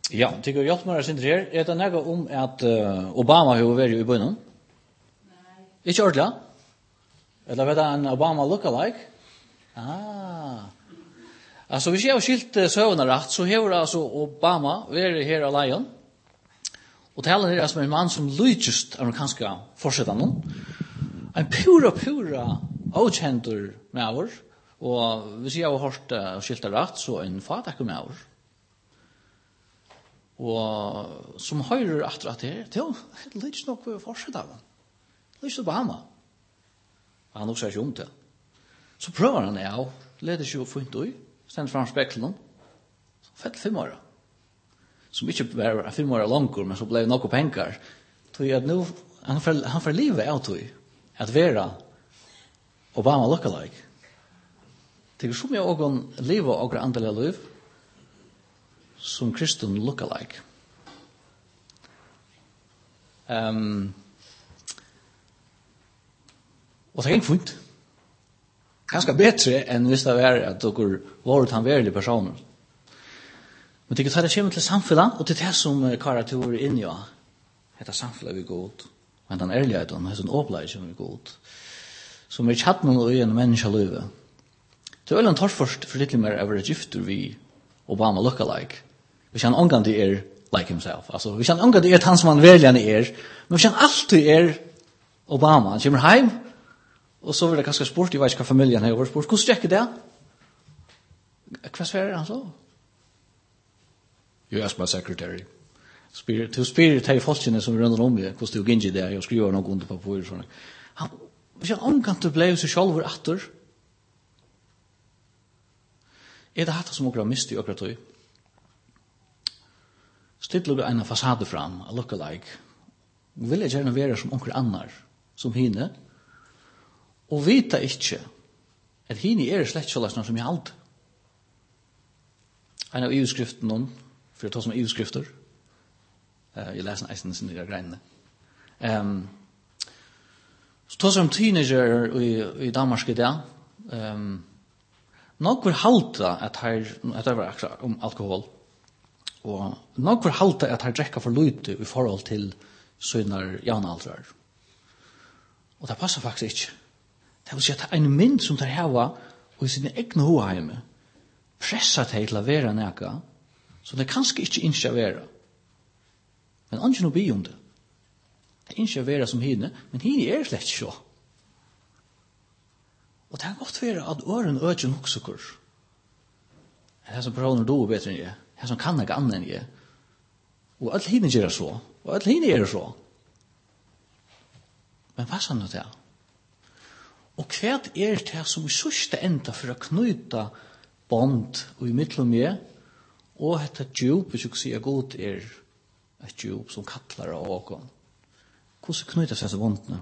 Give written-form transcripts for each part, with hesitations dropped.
Ja, tycker jag mer synd här. Är det något om att Obama har varit i början? Nej. Inte ordla? Eller var det en Obama lookalike? Alltså vi ser ju skilt sövna rätt så har alltså Obama varit här i Lion. Och talar det som en man som lujust amerikanska fortsättaren. En pura outcenter med oss. Och vi ser ju hört skilta rätt så en fatak med oss. Og som høyrer at det er litt nok for å fortsette av. Litt Obama. Han også ikke om det. Så prøver han av, leder seg jo funnet ui, stender fram speklen, så fett 5 år. Som ikke bare 5 år langer, men så ble det noe penger. At nå, han får livet av tog, at være Obama lookalike. Det er så mye å livet og andre liv, som kristen lookalike. Og det er ikke funnet. Ganske bedre enn hvis det er at dere var han verlige personer. Men det er det kommer til samfunnet, og det er det som karakteren er inne i. Dette samfunnet er godt. Men den ærligheten, det er sånn åpleie som er godt. Som er kjattene og en menneskelivet. Det er vel en torrførst for litt mer over gifter vi Obama lookalike. Vi känner ångan det like himself. Alltså vi känner ångan det han som han verkligen men vi känner alltid Obama. Han kommer hem och så vill det ganska sport. Jag vet inte vad familjen har varit sport. Hur checkar det? Vad säger han så? You ask my secretary. Spirit har forskningen som runt om mig. Hur du ginge där? Jag skriver något under på papper. Vi känner ångan det blev sig själv åter. Är det hatt som åker mist i åkratøy? Stiller du en fasade fram, a lookalike, vil jeg gjerne være som onker annar, som hine, og vita ikke at hine slett så som jeg alt. En av EU-skriften, for jeg tar som EU-skrifter, jeg leser en eisen sin greinene. Så tar som teenager i Danmark i dag, nok vil halta at det var akkurat om alkohol, og nok vil halta at her drekka for lite i forhold til sønner janaldrar. Og det passer faktisk ikke. Det vil si at en mynd som tar heva og i sine egne hoheime pressa til til å være neka så det kanskje ikke innskje å være. Men han ikke noe bi om det. Det er innskje å være som hine, men hine slett ikke så. Og det har godt være at øren øker nok så kurs. Det er som personer do bedre enn jeg. Det er som kan ikke annet enn jeg. Og alle hine gjør så. Og alle hine gjør så. Men hva sa nå det? Og hva det som i sørste enda for å knyta bond og i middel med og dette djup, hvis jeg kan si at god et djup som kattler av åken. Hvordan knyta seg til bondene?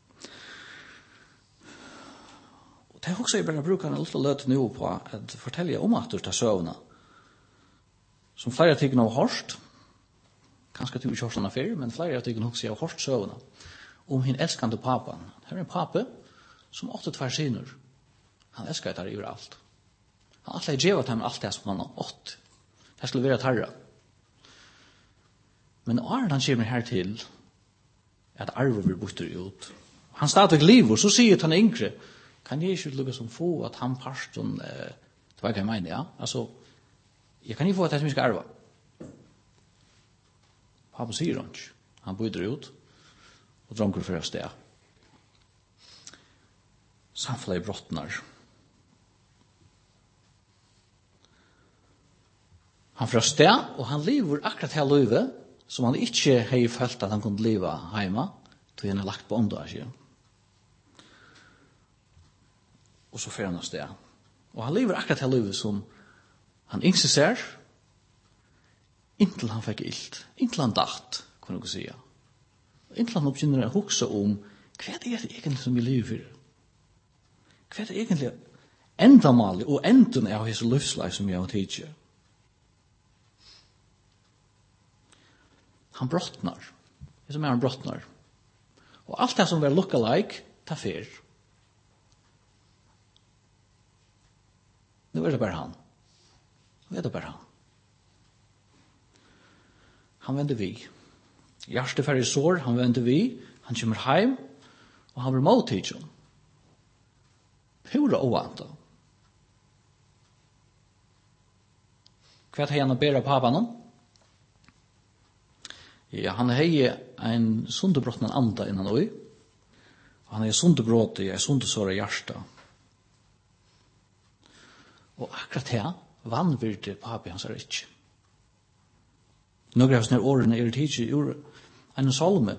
Det er også jeg bare bruker en liten løte nå på at fortelle om at du tar søvnene. Som flere tykker har hørt, kanskje til vi kjører sånne før, men flere tykker også har hørt søvnene, om hin elskende papan. Her er en pape som 8 syner. Han elsker det her i alt. Han alltid gjør til ham alt det som han har 8. Det skulle være tarra. Men Arne han kommer her til at arve blir borte ut. Han stadig liv, så sier han yngre, kan jeg ikke lukke som få at han parsten, det var ikke jeg mener, ja? Altså, jeg kan ikke få at jeg som skal arve. Pappa sier han ikke. Han bryter ut, og dronker for å sted. Samfunnet brottnar. Han får sted, og han lever akkurat hele livet, som han ikke har følt at han kunne leve hjemme, til han har lagt på åndage. Og så får han sted. Og han lever akkurat hele livet som han ikke ser, inntil han fikk ilt, inntil han datt, kunne jeg si. Inntil han begynner å huske om hva det egentlig som vi lever for. Hva det egentlig endamålet og enden av hans livsleif som jeg har tidligere. Han brottnar. Det som han brottnar. Og alt det som er lookalike, tar fer. Nå er det bare han. Nå er det bare han. han vender vi. Hjerteferdig sår, han vender vi, han kommer heim, og han blir mottidjon. Pura oanta. Hva er han å bære papan om? Ja, han hei en sunderbrottende anda innan oi, og han hei sunderbrott i en sundersåra hjärsta. Og akkurat her, vannvirte papi hans er ikke. Några av sånne årene er tidsi ur en salme.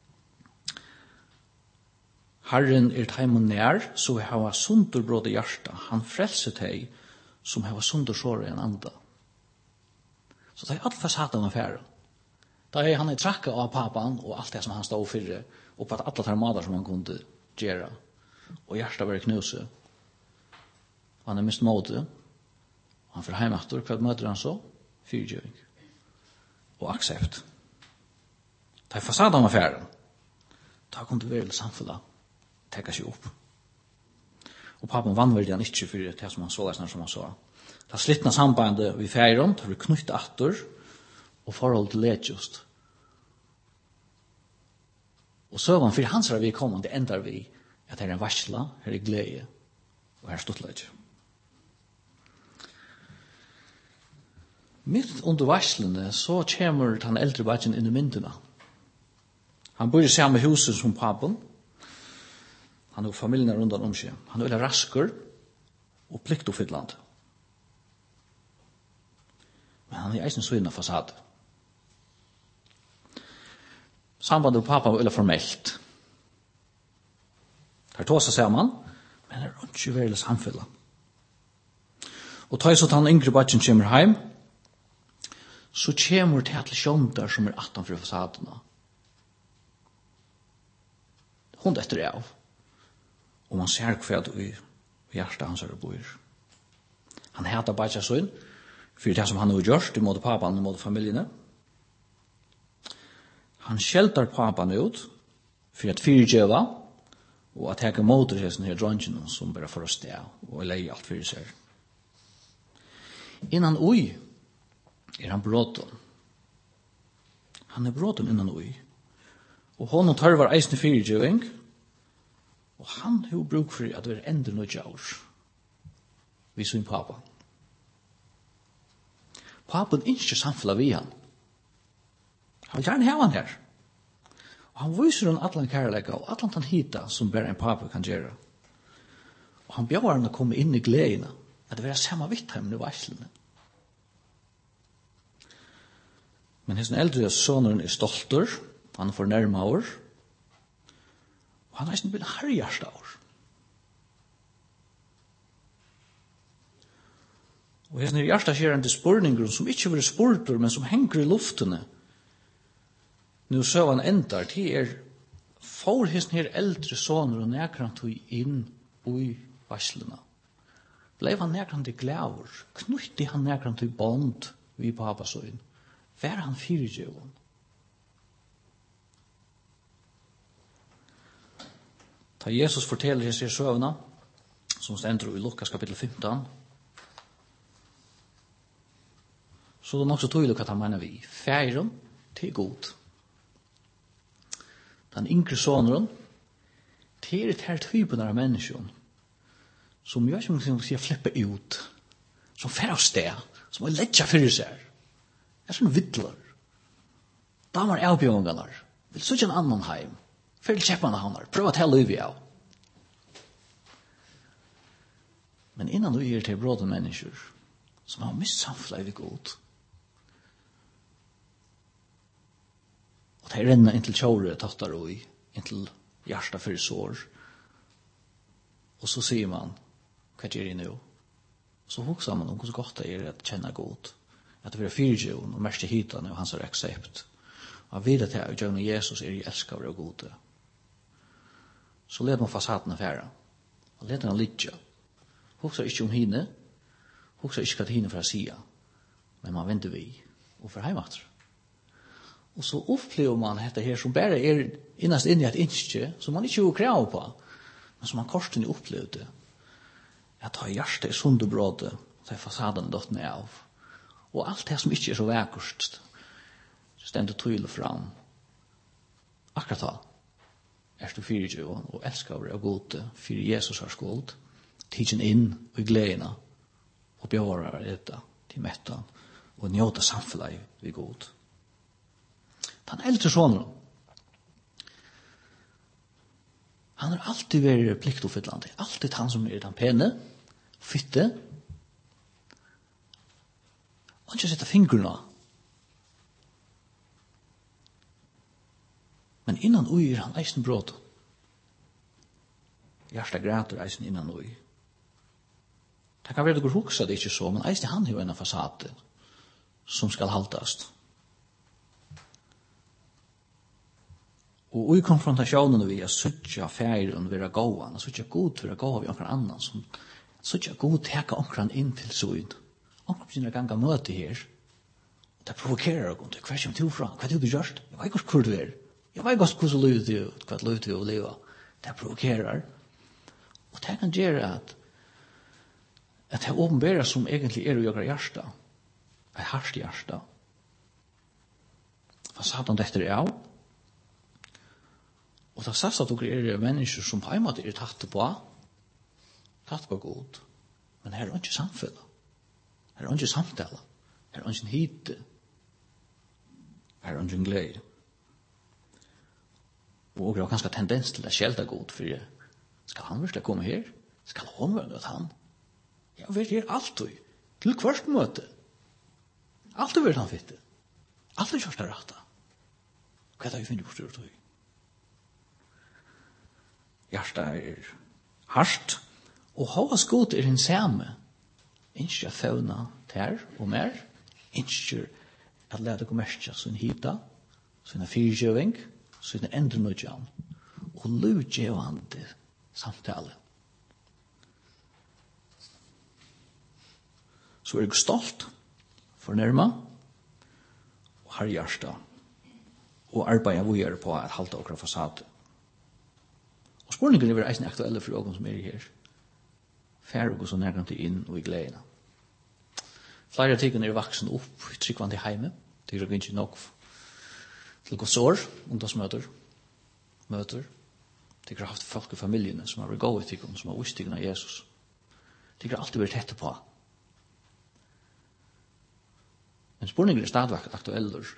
Herren er teimen nær, så hava sunderbrott i hjärsta. Han frelser teg, som hava sundersåra i en anda. Så det er alt for satan av færen. Da er han trakka av papan og alt det som han stod fyrir, og på at alle tar matar som han kunne gjøre, og hjertet var knuse. Og han mist måte, og han får heimater, hva møter han så? Fyrtjøring. Og aksept. Da er fasaden av færen. Da kom det vel samfunnet, tekka seg opp. Og papan vannverdig han ikke for det som han så, som han så. Da slittna sambandet vi færen, da vi knyttet atter, og forhold til letjust. Og søvann for hans er vi kommet, det endar vi at her er varsla, her er glede, og her er stortlegg. Mitt under varslene så kommer den eldre badgen inn i myndene. Han bor i samme huset som papen. Han har familien rundt om seg. Han er rasker og pliktoppfyllende. Men han er eisen så innan fasad. Sambandet med pappa var formelt. Her tåsa sammen, men det er ikke veldig samfunnet. Og tar jeg så at han yngre badgen kommer hjem, så kommer det til sjåndar som er 18 fra fasadene. Hund etter av. Og man ser hva i hjertet hans er bor. Han heter badgen sånn, for det som han har gjort, i måte papan og måte familiene. Han skjeltar papan ut, for at fyrtjøva, og at heka motor hesten her dronjen, som bare får å sted, og leie alt fyrir seg. Innan ui, er han bråton. Han er bråton innan ui. Og honom tarvar eisne fyrtjøving, og han har bruk for at det er enda noe jaur. Vi så inn papan. Papen ikke samfunnet vi han. Han vil gjerne ha han her. Og han viser han atlan kærleika og atlan han hita som bare en pape kan gjøre. Og han bjør han å komme inn i gledene, at det vil være samme vitt hjemme i varslene. Men hans eldre sonen er stolter, han får nærmere, og han er ikke blitt herjast av. Og hans hjertet skjer en til spurninger som ikke vil spurter, men som henger i luftene. Nå så han endar til får hans eldre soner og nekran tog inn i varslene. Blev han nekran til glæver, knytti han nekran til bond vi papasøyn. Vær han fyrtjøven. Da Jesus forteller hans søvna, som stender i Lukas kapittel 15, så er det nok så tydelig hva han mener vi. Færen til god. Den yngre soneren til et her typen av mennesken som gjør som man sier flippe ut, som fer av sted, som er letja fyrir seg. Det er sånn vittler. Damer er avbjørngene, vil søke en annan heim, fyrir kjeppene han har, prøv å telle liv av. Men innan du gir til bråde mennesker som har mist samfunnet god, og de renner inntil kjåre, tattar og inntil hjertet fyrir sår, og så sier man, hva gjør jeg nå? Så hokser man om hvordan godt det er at kjenne godt. At det vil fyrtjøven og mest hitane og hans er aksept. Og han videre til at Jøvne Jesus er i elskavere og gode. Så leder man fasaden av færa. Og leder han litt. Hokser ikke om hine. Hokser ikke hva hine fra sida. Men man venter vi. Og for heimater. Og så opplever man dette her som bare er innast inn i et innskje som man ikke har krav på. Men som man korsen opplevde. At ha hjertet i sunderbrådet, så er fasaden dott ned av. Og alt det som ikke er så vekkert, stendur tydelig fram. Akkurat da du fyrirgjeven og elskar av gode fyrir Jesus har skuld, tidsen inn og i gledene og bjører etter til metta og njóta samfellet vi god. Den eldre sonen, han har alltid vært pliktoppfyllende, alltid han som den pene, fitte, og ikke sette fingrene. Men innan ui han eisen bråd. Hjärsta græter eisen innan ui. Det kan være det går huksa det ikke så, men eisen han har en fasade som skal haltast. Og ui konfrontasjonen vi er suttja færen vera gåan, suttja god vera gåa vi omkran annan, som suttja god teka omkran inn til suid. Omkran sina ganga møte her. Det provokerar og hver som du fra, hva du gjørst? Jeg vet ikke hvor du er. Jeg vet ikke hvordan livet du, hva livet du leva. Det provokerar. Og det kan gjøre at det åpenbærer som egentlig er å gjøre hjärsta. Et hardt hjärsta. For satan dette er av. Og det sagt at dere er mennesker som på en måte er tatt på god. Men her er ikke samfunnet. Her er ikke samtale. Her er ikke hite. Her er ikke glede. Og det har kanskje tendens til å skjelta god, for skal han virkelig komme her? Skal han være han? Ja, vet jeg alltid. Til hvert møte. Alltid vil han fitte. Alltid kjørst er rata. Hva er det vi finner på styrt høy? Hjertet er hardt, og hovas god er en samme. Ikke å fauna ter og mer. Ikke at lade gå merke sin hita, sin fyrtjøving, sin endrenødjan, og lutjevande samtale. Så er jeg stolt, fornærma, og har hjärsta, og arbeider vi gjør på at halta okra fasade. Og spørningen er eisen aktuelle for ågen som er her. Færre og så nærkant inn og i gledene. Flere av tingene er vaksen opp i tryggvande heime. Det er ikke nok til gått sår, ungdomsmøter, møter. Det har haft folk i familiene som har vært gode i tingene, som har visst tingene av Jesus. Det har alltid vært tette på. Men spørningen er stadig aktueller.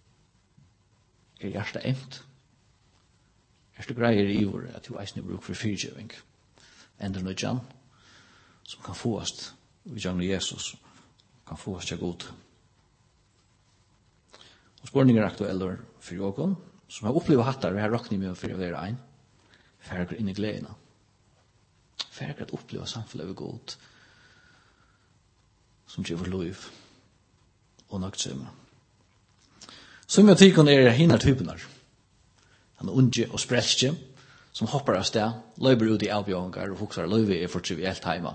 Er hjertet emt? Er det greier i år at du eisen er bruk for fyrtjøving? Ender nødjan, som kan fåast i jangen Jesus, kan fåast til god. Og spørninger er aktueller for jokken, som har opplevd hattar, vi har råkning med for å være ein, færger inn i gledene. Færger at oppleva samfunnet er god, som gjør liv og nøgtsomme. Som jeg tykker er hinna typenar. Han er unge og sprelske, som hoppar av sted, løyber ut i avbjørngar og hoksar løyve er for trivielt heima.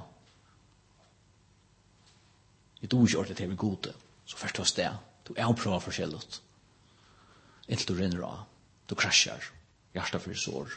Du ikke ordentlig til å bli gode, så først av sted, du er avprøver forskjellet. Inntil du renner av, du krasjar, hjertet for sår.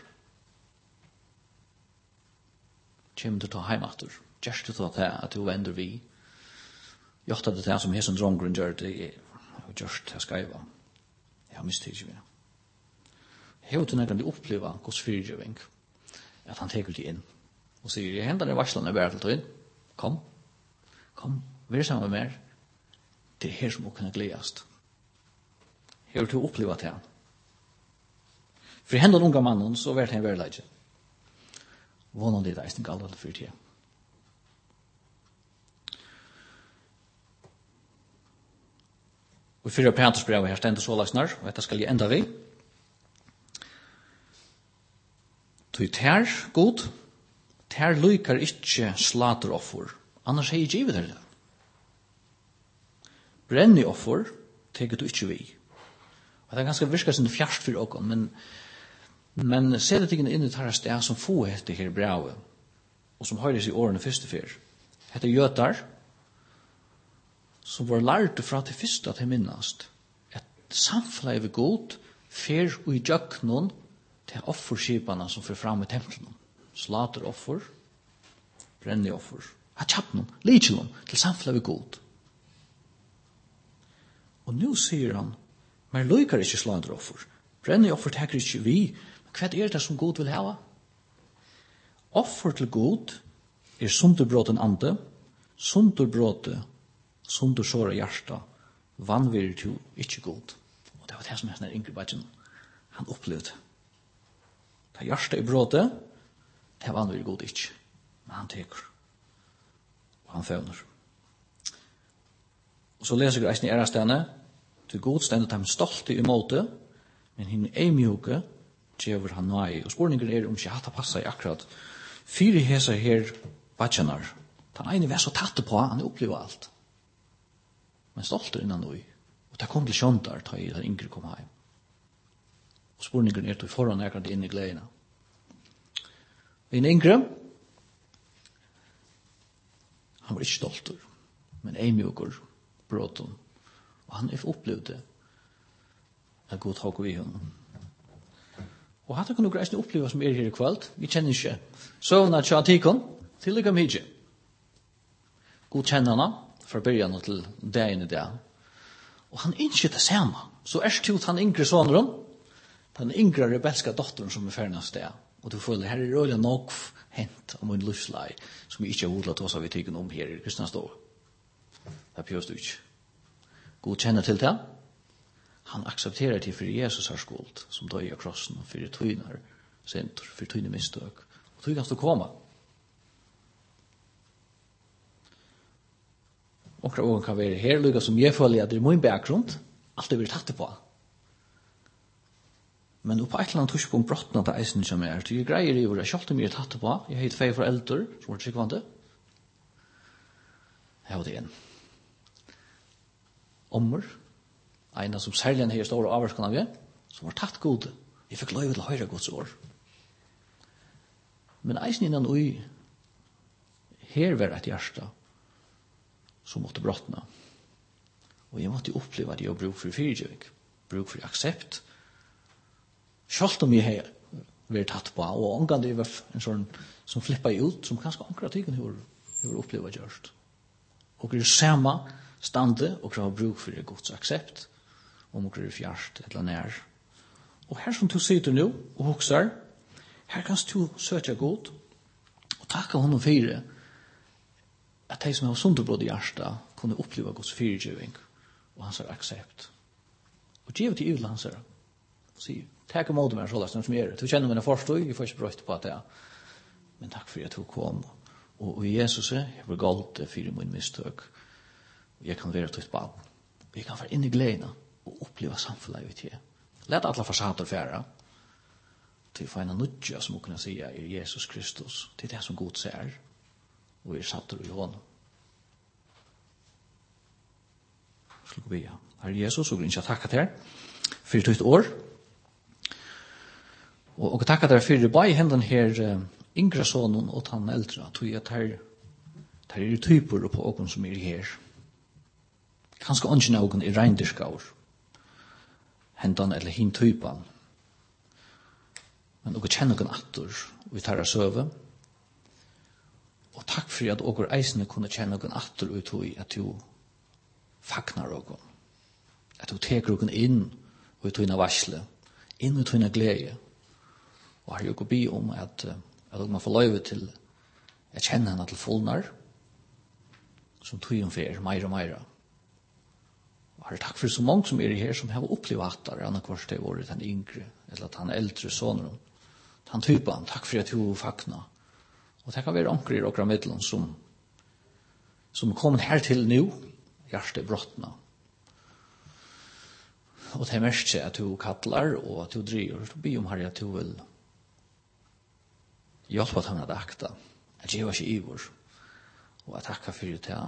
Kjem du ta heimater, gjerst du ta til at du vender vi, gjort det til som hesen drongren gjør det, og gjørst til skaiva. Jeg har mistet ikke vi. Jeg har til nærmere oppleva hos fyrtjøving, at han teker det inn, og sier, jeg hender det varslene bare til tøyen, kom, vær sammen med meg, det er her som må kunne gledast. Jeg har til å oppleva til han. For i hendene unga mannen, så var det en verleidje. Vånen det er ikke alle for tida. Og i 4 Petersbrevet her stendet så lagsnar, og dette skal jeg enda vi. Tøy tær god, tær lykar ikkje slateroffer, annars har jeg givet det. Brenni offer teker du ikkje vi. Og det er ganske virka sin fjerst for åkken, men se det tingene inn i tarra sted som få heter her brevet, og som høyres i årene første fyr. Hette Gjøtar, som var lærte fra til første til minnast, et samfunnet er god, fyr og i djøknon til offerskipene som fyr fram i tempelen. Slateroffer, brenni offer, hatjapnon, likjelon til samfunnet er god. Og nå sier han, Men lykar ikke slående offer. Brenner offer teker ikke vi. Men hva det som Gud vil hava? Offer til Gud sunderbråten ande, sunderbråte, sundersåra hjärsta, vanvirer to ikke Gud. Og det var det som er Ingrid Badgen. Han opplevde. Det hjärsta bråte, det vanvirer Gud ikke. Men han teker. Og han føvner. Og så leser jeg reisen i ærastene, til God stendet ham stolte i måte, men henne eimjuke, djever han nøy. Og spørningen om ikke hatt passa i akkurat fire hese her badjanar. Den ene var så tatt på, han opplevde alt. Men stolte innan nøy. Og det kom til kjøndar, da Ingrid kom hjem. Og spørningen til foran akkurat inn i gledene. Ingrid, han var ikke stolter, men eimjuker, bråten. Og han opplevde at Gud tok vi henne. Og hatt kan du greisne oppleva som her i kveld. Vi kjenner ikke søvna tja tikon til lykka mykje. God kjenner hana fra byrjan til dagen i dag. Og han innskjer det samme. Så til han yngre sonren, den yngre rebelska dotteren som fernast det. Og du føler, her røyla nok hent om en livslei som vi ikke har hodlet oss av i tikon om her i Kristians dag. Det pjøst du ikke. God kjenner til det. Han aksepterer til for Jesus har skuld, som døg av krossen, for tøyner senter, for tøyner mistøk. Og tøy kan stå komme. Okra ågen kan være her, lykka som jeg føler at det er min bakgrunn, alt er vi tatt på. Men på et eller annet tushpunkt brottene til eisen som er, til jeg greier i hvor jeg kjølte mye tatt på. Jeg har 2 foreldre, som var tryggvande. Jeg var det en. Ommer. En som særlig en her store avvarskan av det, som var tatt gode. Jeg fikk lov til å høre Guds år. Men eisen innan ui, her var et hjärsta som måtte brottna. Og jeg måtte oppleve at jeg har bruk for fyrirgjøving, bruk for aksept. Selv om jeg har vært tatt på, og omgang det var en sånn som flippet ut, som kanskje omkring tyken har opplevd gjørst. Og det er samme stande, og det har bruk for Guds aksept, om du er fjerst eller nær. Og her som du sitter nå og huksar, her kan du søke godt og takke honom for at de som har sunderbrott i hjertet kunne oppleve Guds fyrirgjøving og hans aksept. Og gjør til yvla hans her. Si, takk imot meg så som er. Du kjenner mine forstånd, jeg får ikke brøtt på at det. Men takk for at du kom. Og Jesus er galt for min mistøk. Og jeg kan være tøyt barn. Og jeg kan være inne i gleden og oppleva samfunnet ut her. Let alle fasader fære til å få en nødja som å kunne si er Jesus Kristus. Det er det som Gud ser og satt i hånden. Slik vi Herre Jesus, og ikke takk til for et år. Og takk til for bare hendene her yngre sonen og den eldre. Tog at her er typer på åken som er her. Kanskje ikke noen er reindyrskaur. Hendan eller hin typan. Men dere kjenner noen atter, og vi tar søve. Og takk for at dere eisene kunne kjenne noen atter ut i at du fagnar dere. At du teker dere inn ut i en varsle, inn ut i en glede. Og har dere be om at dere får løyve til å kjenne henne til fullnar, som tog fer, meira og meira. Herre, takk for så mange som er her, som har opplevd at det er annet kvart det året, den yngre, eller den eldre sonen, den typen. Takk for at du fakna. Og det kan være anker i dere middelen som kommer her til nå, hjertet brottene. Og det er mest at du kattler, og at du driver. Du ber om Herre at du vil hjelpe til å akta, at jeg var ikke ivor. Og jeg takker for det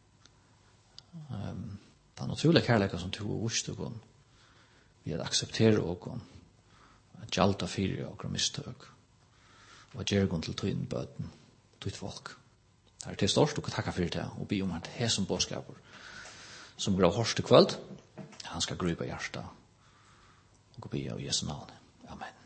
den naturliga kärleken som du har vist deg vi at akseptere deg at gjalta fyrir og mistøk og at gjøre til tøyen bøten tøyt folk det er til størst og takka fyrir det og be om at det som bådskaper som går av hårst til kveld han skal grupa hjertet og be av Jesu navn. Amen.